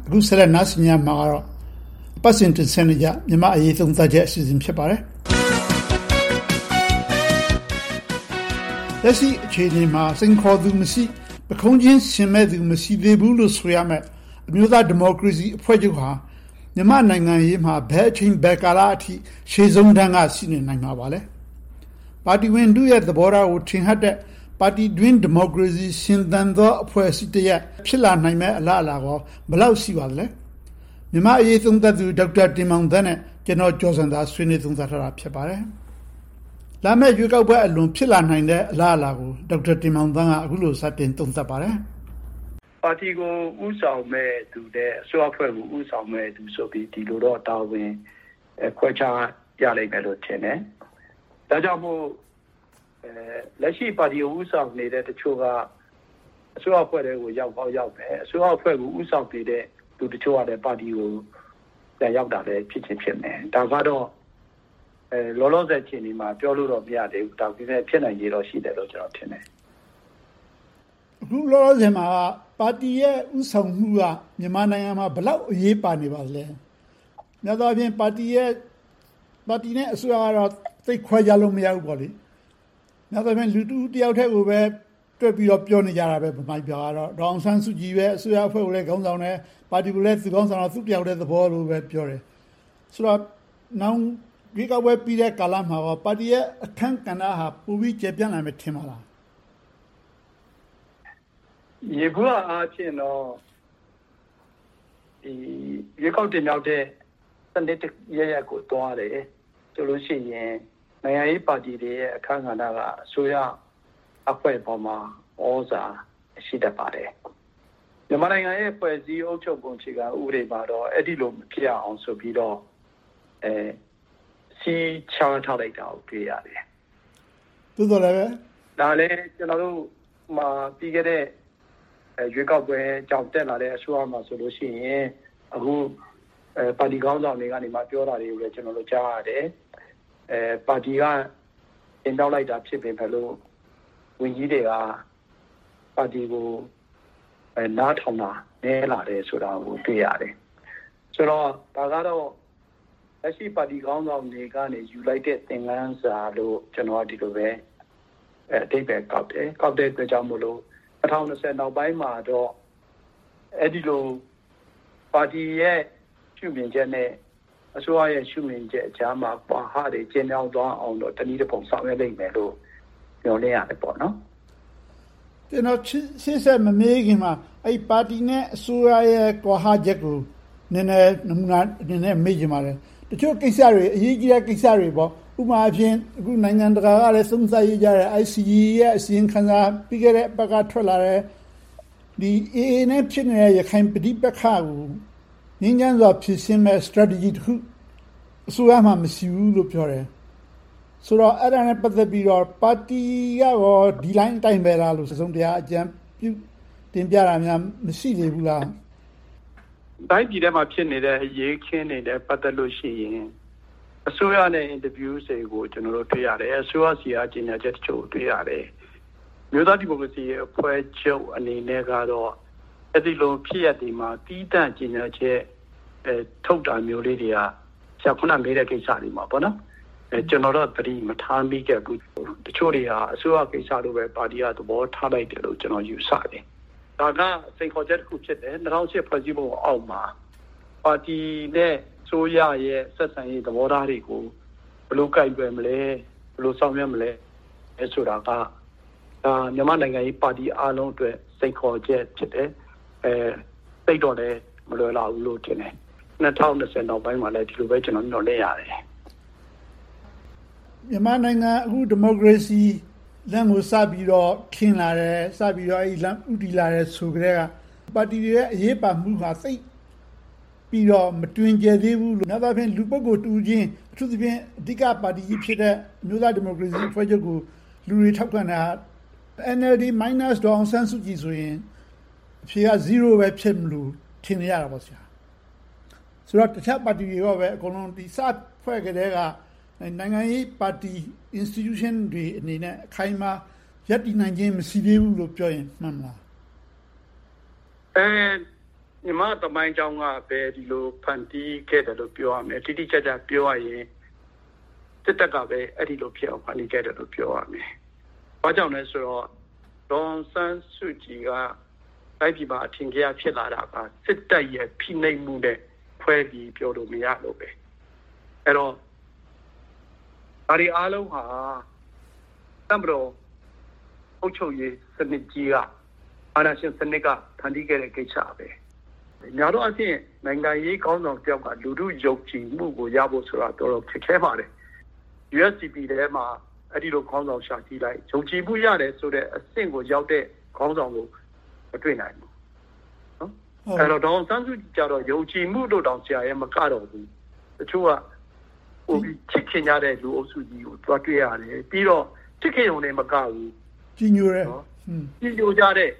အခုဆက်လက်နားဆင်ကြမှာကတော့ပတ်စင်တင်ဆက်နေကြမြန်မာအရေးသုံးသပ်ချက်အစီအစဉ်ဖြစ်ပါတယ်လက်ရှိအခြေအနေမှာစိန်ခေါ်သူမရှိပခုံးချင်းရှင်မဲ့သူမရှိသေးဘူးလို့ဆိုရမယ်အမျိုးသားဒီမိုကရေစီအဖွဲ့ချုပ်ဟာမြန်မာနိုင်ငံရေးမှာဘယ်အချိန်ဘယ်ကာလအထိရှေ့ဆုံးတန်းကရှိနေနိုင်မှာပါလဲပါတီဝင်တို့ရဲ့သဘောထားကိုထင်ဟပ်တဲ့ပါတီတွင်းဒီမိုကရေစီရှင်သန်သောအဖွဲ့အစည်းတစ်ရပ်ဖြစ်လာနိုင်မဲ့အလားအလာကောဘယ်လောက်ရှိပါသလဲမြန်မာအရေးသုံးသပ်သူဒေါက်တာတင်မောင်သန်းနဲ့ကျွန်တော်ကျော်စံသာဆွေးနွေးသုံးသပ်ထားတာဖြစ်ပါတယ်လာမယ့်ရွေးကောက်ပွဲအလွန်ဖြစ်လာနိုင်တဲ့အလားအလာကိုဒေါက်တာတင်မောင်သန်းကအခုလိုစတင်သုံးသပ်ပါတယ်ပါတီကိုဥဆောင်မဲ့သူတဲ့အစိုးရအဖွဲ့ကိုဥဆောင်မဲ့သူဆိုပြီးဒီလိုတော့တာဝန်ခွဲခြားရလိမ့်မယ်လို့ထင်တယ်ဒါကြောင့်မို့လက်ရှိပါတီကိုဥဆောင်နေတဲ့တချို့ကအစိုးရအဖွဲ့တွေကိုရောက်မယ်အစိုးရအဖွဲ့ကိုဥဆောင်နေတဲ့သူတချို့ကလည်းပါတီကိုပြန်ရောက်တာလည်းဖြစ်ချင်းဖြစ်မယ်ဒါကတော့လောလောဆယ်ချိန်ဒီမှာပြောလို့တော့မရသေးဘူးဒါပေမဲ့ဖြစ်နိုင်ရတော့ရှိတယ်လို့ကျွန်တော်ထင်တယ်အခုလောလောဆယ်မှာပါတီရဲ့ဥဆောင်မှုကမြန်မာနိုင်ငံမှာဘယ်လောက်အရေးပါနေပါလဲများသောအားဖြင့်ပါတီနဲ့အစိုးရကတော့သိခွဲကြလို့မရဘူးပေါ့လေနောက်တစ်ပြန်လူတူတယောက်တည်းကိုပဲတွက်ပြီးတော့ပြောနေကြတာပဲဗမာပြောကတော့ဒေါအောင်ဆန်းစုကြည်ပဲအစိုးရအဖွဲ့ကိုလည်းခေါင်းဆောင်တယ်ပါတီကိုလည်းသူခေါင်းဆောင်တော့သူတယောက်တည်းသဘောလို့ပဲပြောတယ်ဆိုတော့နောက်ဒီကပွဲပြီးတဲ့ကာလမှာပါတီရဲ့အခန်းကဏ္ဍဟာပိုပြီးကျေပြန့်လာမယ်ထင်ပါလားရေဘူးအားဖြင့်တော့ဒီရေကောက်တင်ရောက်တဲ့စနစ်ရကိုတွားတယ်ဆိုလို့ရှိရင်နိုင်ငံရေးပါတီတွေရဲ့အခန်းကဏ္ဍကအစိုးရအဖွဲ့ပေါ်မှာဩဇာရှိတတ်ပါတယ်မြန်မာနိုင်ငံရဲ့ဖွဲ့စည်းအုပ်ချုပ်ပုံခြေကဥပဒေမှာတော့အဲ့ဒီလိုမဖြစ်အောင်ဆိုပြီးတော့စီချားထားလိုက်တာကိုတွေ့ရတယ်သို့တော်လည်းပဲဒါလည်းကျွန်တော်တို့မှာပြီးခဲ့တဲ့ရွေးကောက်ပွဲကြောင့်တက်လာတဲ့အစိုးရမှာဆိုလို့ရှိရင်အခုပါတီခေါင်းဆောင်တွေကနေမှပြောတာတွေကိုလည်းကျွန်တော်တို့ကြားရတယ်ပါတီကတင်တောက်လိုက်တာဖြစ်ပေမဲ့လို့ဝန်ကြီးတွေကပါတီကိုနားထောင်တာနဲလာတယ်ဆိုတာကိုတွေ့ရတယ်ဆိုတော့ဒါကတော့လက်ရှိပါတီခေါင်းဆောင်တွေကနေယူလိုက်တဲ့သင်ခန်းစာလို့ကျွန်တော်ဒီလိုပဲအတိတ်ပဲကောက်တဲ့အတွက်ကြောင့်မို့လို့2020နောက်ပိုင်းမှာတော့အဲ့ဒီလိုပါတီရဲ့ရှုမြင်ချက်နဲ့အစိုးရရဲ့ရှုမြင်ချက်အကြားမှာပါဟာတွေကျင်းအောင်သွားအောင်တော့တနည်းတစ်ပုံဆောင်ရွက်နိုင်မယ်လို့ပြောနေရတယ်ပေါ့နော်ကျွန်တော်ရှင်းဆက်မမေးခင်မှာအဲ့ပါတီနဲ့အစိုးရရဲ့ကွာဟချက်ကိုနည်းနည်းနမူနာနည်းနည်းမေးကြပါလေတချို့ကိစ္စတွေအရေးကြီးတဲ့ကိစ္စတွေပေါ့ဥပမာအဖြစ်အခုနိုင်ငံတကာကလည်းသုံးသပ်ရေးကြတဲ့ ICJ ရဲ့အစီရင်ခံစာပြီးခဲ့တဲ့ဘက်ကထွက်လာတဲ့ဒီ AA နဲ့ဖြစ်နေတဲ့ရခိုင်ပဋိပက္ခကိုငြင်းချမ်းစွာဖြေရှင်းမဲ့ strategy တစ်ခုအစိုးရမှမရှိဘူးလို့ပြောတယ်ဆိုတော့အဲ့ဒါနဲ့ပတ်သက်ပြီးတော့ပါတီကရောဒီ line အတိုင်းပဲလားလို့စုံတရားအကြံပြုတင်ပြတာများမရှိသေးဘူးလားတိုင်းပြည်ထဲမှာဖြစ်နေတဲ့အရေးခင်းနေတဲ့ပတ်သက်လို့ရှိရင်အစိုးရနဲ့ interview တွေကိုကျွန်တော်တို့တွေ့ရတယ်အစိုးရစီကကြေညာချက်တချို့တွေ့ရတယ်မြို့သားဒီမိုကရေစီအဖွဲ့ချုပ်အနေနဲ့ကတော့အဲ့ဒီလိုဖြစ်ရတဲ့မှာတီးတန့်ကြေညာချက်ထုတ်တာမျိုးလေးတွေကဆရာခုနမေးတဲ့ကိစ္စတွေမှာပေါ့နော်ကျွန်တော်တို့သတိမထားမိခဲ့ဘူးတချို့တွေဟာအစိုးရကိစ္စလိုပဲပါတီကသဘောထားလိုက်တယ်လို့ကျွန်တော်ယူဆတယ်ဒါကစိန်ခေါ်ချက်တစ်ခုဖြစ်တယ်2008ဖွဲ့စည်းပုံအောက်မှာပါတီနဲ့ဆိုရရဲ့ဆက်ဆံရေးသဘောထားတွေကိုဘယ်လိုကိုင်တွယ်မလဲဘယ်လိုဆောင်ရွက်မလဲဆိုတာကမြန်မာနိုင်ငံရေးပါတီအားလုံးအတွက်စိန်ခေါ်ချက်ဖြစ်တယ်သိတော့လည်းမလွယ်လောက်ဘူးလို့ထင်တယ်2020နောက်ပိုင်းမှာလည်းဒီလိုပဲကျွန်တော်ညွှန်လဲရတယ်မြန်မာနိုင်ငံအခုဒီမိုကရေစီလမ်းကိုစပြီးတော့ခင်းလာတယ်စပြီးတော့အဲ့လမ်းဥတီလာတယ်ဆိုကြတဲ့ကပါတီတွေရဲ့အရေးပါမှုဟာသိပြီးတော့မတွင်ကျယ်သေးဘူးလို့နောက်တစ်ဖြင့်လူပုဂ္ဂိုလ်တူချင်းအထူးသဖြင့်အဓိကပါတီကြီးဖြစ်တဲ့အမျိုးသားဒီမိုကရေစီအဖွဲ့ချုပ်ကိုလူတွေထောက်ခံတာ NLD minus ဒေါအောင်ဆန်းစုကြည်ဆိုရင်အဖြေက0ပဲဖြစ်မလို့ထင်ရတာပေါ့ဆရာဆိုတော့တခြားပါတီတွေရောပဲအကုန်လုံးဒီစဖွဲ့ကြတဲ့ကနိုင်ငံရေးပါတီ institution တွေအနေနဲ့အခိုင်အမာရပ်တည်နိုင်ခြင်းမရှိသေးဘူးလို့ပြောရင်မှန်မလားမြန်မာတမိုင်းကြောင်းကပဲဒီလိုဖန်တီးခဲ့တယ်လို့ပြောရမယ်တိတိကျကျပြောရရင်စစ်တပ်ကပဲအဲ့ဒီလိုဖြစ်အောင်ဖန်တီးခဲ့တယ်လို့ပြောရမယ်။ဘာကြောင့်လဲဆိုတော့ဒေါ်ဆန်းစုကြည်ကတိုင်းပြည်မှာအထင်ကြီးဖြစ်လာတာကစစ်တပ်ရဲ့ဖိနှိပ်မှုနဲ့ဖွဲ့ပြီးပြောလို့မရလို့ပဲ။အဲ့တော့ဒါတွေအားလုံးဟာတမတော်အုပ်ချုပ်ရေးစနစ်ကြီးကအာဏာရှင်စနစ်ကဖန်တီးခဲ့တဲ့ကိစ္စပဲ။များတော့အဖြစ်နိုင်ငံရေးကောင်းဆောင်တယောက်ကလူထုယုံကြည်မှုကိုရဖို့ဆိုတာတော်တော်ခက်ခဲပါတယ်။ USCP ထဲမှာအဲ့ဒီလိုခေါင်းဆောင်ရှာကြည့်လိုက်ယုံကြည်မှုရတယ်ဆိုတဲ့အဆင့်ကိုရောက်တဲ့ခေါင်းဆောင်ကိုမတွေ့နိုင်ဘူးနော်အဲ့တော့ဒေါ်ဆန်းစုကြည်ကြတော့ယုံကြည်မှုတို့တောင်ဆရာရဲ့မကတော့ဘူးတချို့ကဟိုချစ်ခင်ကြတဲ့လူအုပ်စုကြီးကိုတွားတွေ့ရတယ်ပြီးတော့ချစ်ခင်ုံနဲ့မကဘူးကြီးညိုတယ်ကြီးညိုကြတဲ့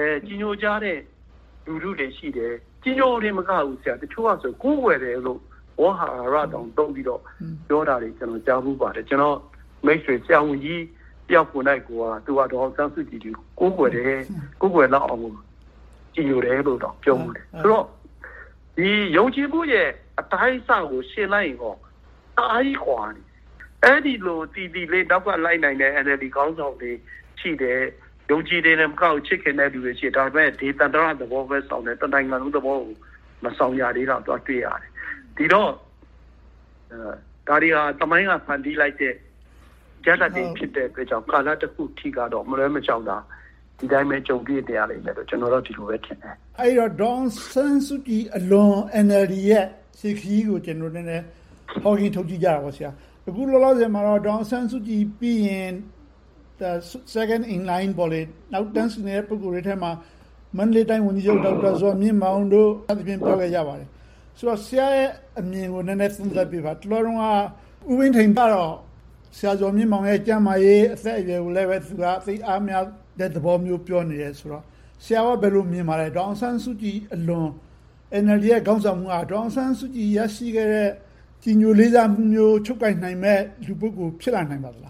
လူထုတွေရှိတယ်ကြီးညိုတယ်မကဘူးဆရာတချို့ကဆိုကိုးွယ်တယ်လို့ဝါဟာရတောင်တုံးပြီးတော့ပြောတာတွေကျွန်တော်ကြားဘူးပါတယ်ကျွန်တော်မိတ်ဆွေဆရာဝန်ကြီးတယောက်ကိုနိုင်ကိုကသူကတော့ဆန်းစုကြည်ကိုကိုွယ်တယ်ကိုကိုွယ်လောက်အောင်ကြည်ညိုတယ်လို့တော့ပြောမှုတယ်ဆိုတော့ဒီယုံကြည်မှုရဲ့အတိုင်းအဆကိုရှင်းလိုက်ရင်တော့အားကြီးခွာနေအဲ့ဒီလိုတီတီလေးနောက်ကလိုက်နိုင်တဲ့ NLD ကောင်းဆောင်တွေရှိတယ်ယုံကြည်တယ်နဲ့မကောက်ချစ်ခင်တဲ့လူတွေရှိဒါပေမဲ့ဒေသန္တရသဘောပဲဆောင်တယ်တနိုင်ငံလုံးသဘောကိုမဆောင်ရသေးတော့တွေ့ရတယ်ဒီတော့ဒါတွေဟာတမိုင်းကဖန်တီးလိုက်တဲ့ကြက်တဲ့ဖြစ်တဲ့အတွက်ကြောင့်ကာလတစ်ခုထိကတော့မလွဲမချောင်တာဒီတိုင်းပဲကြုံပြည့်တရားလိမ့်မယ်လို့ကျွန်တော်တို့ဒီလိုပဲထင်တယ်အဲ့တော့ဒေါ်ဆန်းစုကြည်အလွန် NLD ရဲ့စိတ်ခီးကိုကျွန်တော်တို့လည်းဟောကြီးထုတ်ကြည့်ကြတာပါဆရာအခုလောလောဆယ်မှာတော့ဒေါ်ဆန်းစုကြည်ပြီးရင် the second in line ပေါ်လေနောက်တန်းစီနေတဲ့ပုဂ္ဂိုလ်တွေထဲမှာမန္တလေးတိုင်းဝန်ကြီးချုပ်ဒေါက်တာဇော်မြင့်မောင်တို့အသဖြင့်ပြောခဲ့ကြပါတယ်ဆိုတော့ဆရာရဲ့အမြင်ကိုနည်းနည်းသုံးသပ်ပြပါတော်တော်ကဦးဝင်းထိန်ကတော့ဆရာဇော်မြင့်မောင်ရဲ့ကျမ်းမာရေးအသက်အရွယ်ကိုလည်းပဲသူကသိအားများတဲ့သဘောမျိုးပြောနေတယ်ဆိုတော့ဆရာကဘယ်လိုမြင်ပါလဲဒေါအောင်ဆန်းစုကြည်အလွန် NLD ရဲ့ခေါင်းဆောင်မှုကဒေါအောင်ဆန်းစုကြည်ရရှိခဲ့တဲ့ကြီးညိုလေးစားမှုမျိုးချုပ်ကိုင်နိုင်မဲ့လူပုဂ္ဂိုလ်ဖြစ်လာနိုင်ပါသလား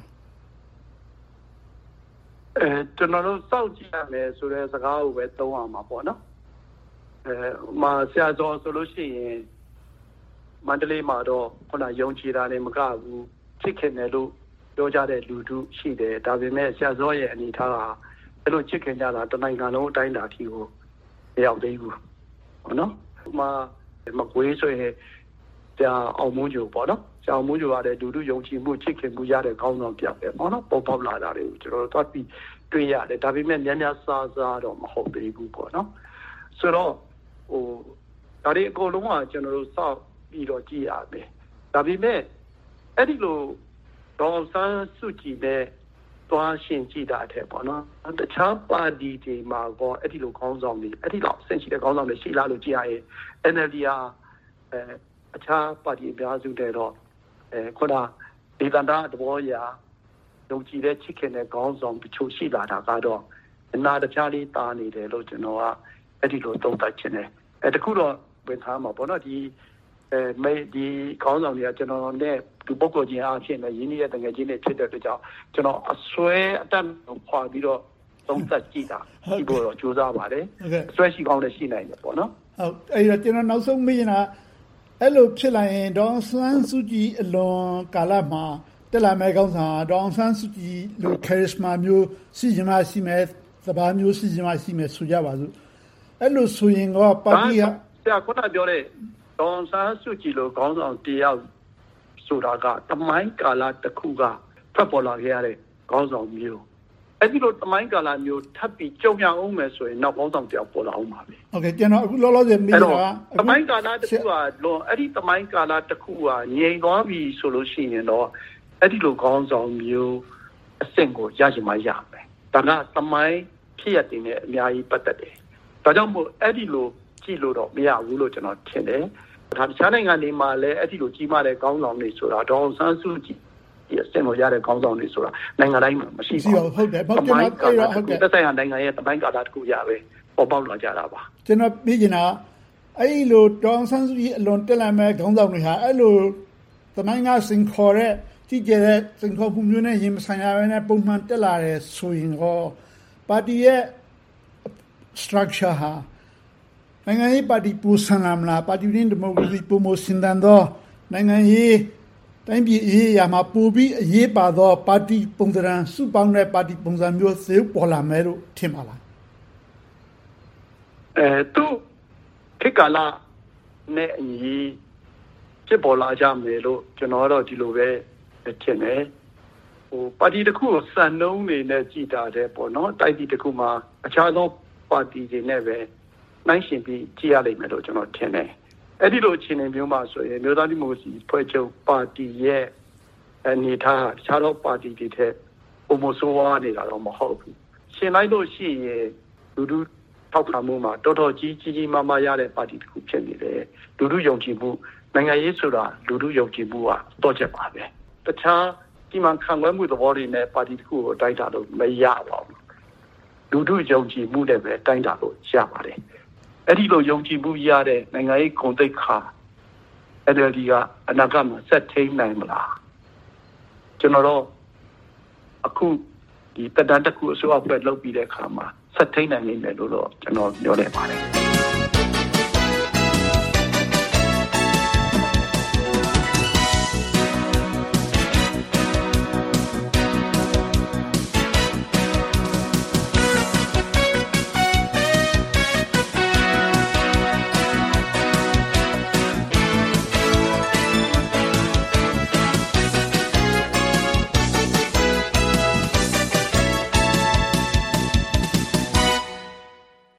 ကျွန်တော်တို့စောင့်ကြည့်ရမယ်ဆိုတဲ့စကားကိုပဲသုံးရမှာပေါ့နော်မှာဆရာဇော်ဆိုလို့ရှိရင်မန္တလေးမှာတော့ခုနယုံကြည်တာလည်းမကဘူးချစ်ခင်တယ်လို့ပြောကြတဲ့လူထုရှိတယ်ဒါပေမဲ့ဆရာဇော်ရဲ့အနေထားကအဲ့လိုချစ်ခင်ကြတာတနိုင်ငံလုံးအတိုင်းအတာထိကိုမရောက်သေးဘူးဟုတ်နော်မှာမကွေးဆိုရင်ဆရာအောင်မိုးကျိုပေါ့နော်ဆရာအောင်မိုးကျိုကလည်းလူထုယုံကြည်မှုချစ်ခင်မှုရတဲ့ခေါင်းဆောင်ပြောက်ပဲပေါ့နော်ပေါ်ပေါက်လာတာတွေကိုကျွန်တော်တို့သွားပြီးတွေ့ရတယ်ဒါပေမဲ့များများစားစားတော့မဟုတ်သေးဘူးပေါ့နော်ဆိုတော့ဟိုဒါတွေအကုန်လုံးကကျွန်တော်တို့စောင့်ပြီးတော့ကြည့်ရမယ်ဒါပေမဲ့အဲ့ဒီလိုဒေါ်ဆန်းစုကြည်နဲ့တွားရှင်ကြည့်တာတဲ့ပေါ့နော်တခြားပါတီတွေမှာကောအဲ့ဒီလိုခေါင်းဆောင်တွေအဲ့ဒီလောက်ဆင့်ရှိတဲ့ခေါင်းဆောင်တွေရှိလားလို့ကြည့်ရရင် NLD အခြားပါတီအများစုတဲ့တော့ခုနဒေသန္တရသဘောအရယုံကြည်တဲ့ချစ်ခင်တဲ့ခေါင်းဆောင်တချို့ရှိလာတာကတော့အနာတခြားလေးတာနေတယ်လို့ကျွန်တော်ကအဲ့ဒီလိုသုံးသပ်ချင်တယ်တခုတော့ဝင်ထားမှာပေါ့နော်ဒီခေါင်းဆောင်တွေကကျွန်တော်နဲ့ဒီပုဂ္ဂိုလ်ချင်းအားဖြင့်လည်းရင်းနှီးတဲ့တကယ်ချင်းတွေဖြစ်တဲ့အတွက်ကြောင့်ကျွန်တော်အစွဲအတက်ခွာပြီးတော့သုံးသပ်ကြည့်တာဒီလိုတော့ကြိုးစားပါတယ်အစွဲရှိကောင်းလည်းရှိနိုင်တယ်ပေါ့နော်ဟုတ်အဲ့တော့ကျွန်တော်နောက်ဆုံးမေးရင်အဲ့လိုဖြစ်လာရင်ဒေါအောင်ဆန်းစုကြည်အလွန်ကာလမှာတက်လာမဲ့ခေါင်းဆောင်ဒေါအောင်ဆန်းစုကြည်လို charisma မျိုးရှိချင်မှရှိမယ်သဘာမျိုးရှိချင်မှရှိမယ်ဆိုကြပါစို့အဲ့လိုဆိုရင်ကပါတီကဆရာခုနပြောတဲ့ဒေါအောင်ဆန်းစုကြည်လိုခေါင်းဆောင်တယောက်ဆိုတာကတမိုင်းကာလတစ်ခုကထွက်ပေါ်လာခဲ့ရတဲ့ခေါင်းဆောင်မျိုးအဲ့ဒီလိုတမိုင်းကာလမျိုးထပ်ပြီးကြုံရအောင်မယ်ဆိုရင်နောက်ခေါင်းဆောင်တယောက်ပေါ်လာအောင်ပါပဲโอเคကျွန်တော်အခုလောလောဆယ်မေးတာကတမိုင်းကာလတစ်ခုကလွန်အဲ့ဒီတမိုင်းကာလတစ်ခုကငြိမ်သွားပြီဆိုလို့ရှိရင်တော့အဲ့ဒီလိုခေါင်းဆောင်မျိုးအဆင့်ကိုရရှိမှရမယ်ဒါကတမိုင်းဖြစ်ရတဲ့အများကြီးပတ်သက်တယ်ဒါကြောင့်မို့အဲ့ဒီလိုကြည့်လို့တော့မရဘူးလို့ကျွန်တော်ထင်တယ်ဒါတခြားနိုင်ငံတွေမှာလည်းအဲ့ဒီလိုကြီးမားတဲ့ခေါင်းဆောင်တွေဆိုတာဒေါအောင်ဆန်းစုကြည်ဒီအဆင့်ကိုရတဲ့ခေါင်းဆောင်တွေဆိုတာနိုင်ငံတိုင်းမှာမရှိဘူးဟုတ်တယ်ဟုတ်တယ်ဟုတ်တယ်သက်ဆိုင်ရာနိုင်ငံရဲ့တမိုင်းကာလတစ်ခုရပဲပေါ်ပေါက်လာကြတာပါကျွန်တော်ပြီးကျင်တာအဲ့ဒီလိုဒေါအောင်ဆန်းစုကြည်အလွန်တက်လာမဲ့ခေါင်းဆောင်တွေဟာအဲ့လိုတမိုင်းကစင်ခေါ်တဲ့ကြည့်ကြတဲ့စင်ခေါ်မှုမျိုးနဲ့ရင်မဆိုင်ရဘဲနဲ့ပုံမှန်တက်လာတဲ့ဆိုရင်တော့ပါတီရဲ့ structure ဟာနိုင်ငံရေးပါတီပူဆန်လာမလားပါတီရင်းဒီမိုကရေစီပုံမစင်တန်သောနိုင်ငံရေးတိုင်းပြည်ရေးရာမှာပိုပြီးအရေးပါသောပါတီပုံစံစုပေါင်းတဲ့ပါတီပုံစံမျိုးသေပေါ်လာမယ်လို့ထင်ပါလားသူခေတ်ကာလနဲ့အညီဖြစ်ပေါ်လာကြမယ်လို့ကျွန်တော်တော့ဒီလိုပဲထင်တယ်ပါတီတစ်ခုကိုစံနှုန်းနေနဲ့ကြည်တာတဲ့ပေါ့နော်တိုက်ပြည်တစ်ခုမှာအခြားသောပါတီတွေနဲ့ပဲနိုင်ရှင်ပြီးကြည်ရလိမ့်မယ်လို့ကျွန်တော်ထင်တယ်အဲ့ဒီလိုအခြေအနေမျိုးမှာဆိုရင်မြို့သားဒီမိုကရေစီဖွဲ့ချုပ်ပါတီရဲ့အနေထားအခြားသောပါတီတွေထက်ပုံမဆိုးဝါးနေတာတော့မဟုတ်ဘူးရှင်လိုက်လို့ရှိရင်လူထုထောက်ခံမှုမှာတော်တော်ကြီးမားမားရတဲ့ပါတီတစ်ခုဖြစ်နေတယ်လူထုယုံကြည်မှုနိုင်ငံရေးဆိုတာလူထုယုံကြည်မှုကတော့ချက်ပါပဲတခြားဒီမှာခံွယ်မှုသဘောတွေနဲ့ပါတီတစ်ခုကိုတိုက်တာလို့မရပါဘူးလူထုယုံကြည်မှုနဲ့ပဲတိုက်တာလို့ရပါတယ်အဲ့ဒီလိုယုံကြည်မှုရတဲ့နိုင်ငံရေးဂုဏ်သိက္ခာ NLD ကအနာဂတ်မှာဆက်ထိန်နိုင်မလားကျွန်တော်တို့အခုဒီတက်တန်းတစ်ခုအစိုးရဖွဲ့လုပ်ပြီးတဲ့အခါမှာဆက်ထိန်နိုင်နိုင်မယ်လို့တော့ကျွန်တော်ပြောနေပါတယ်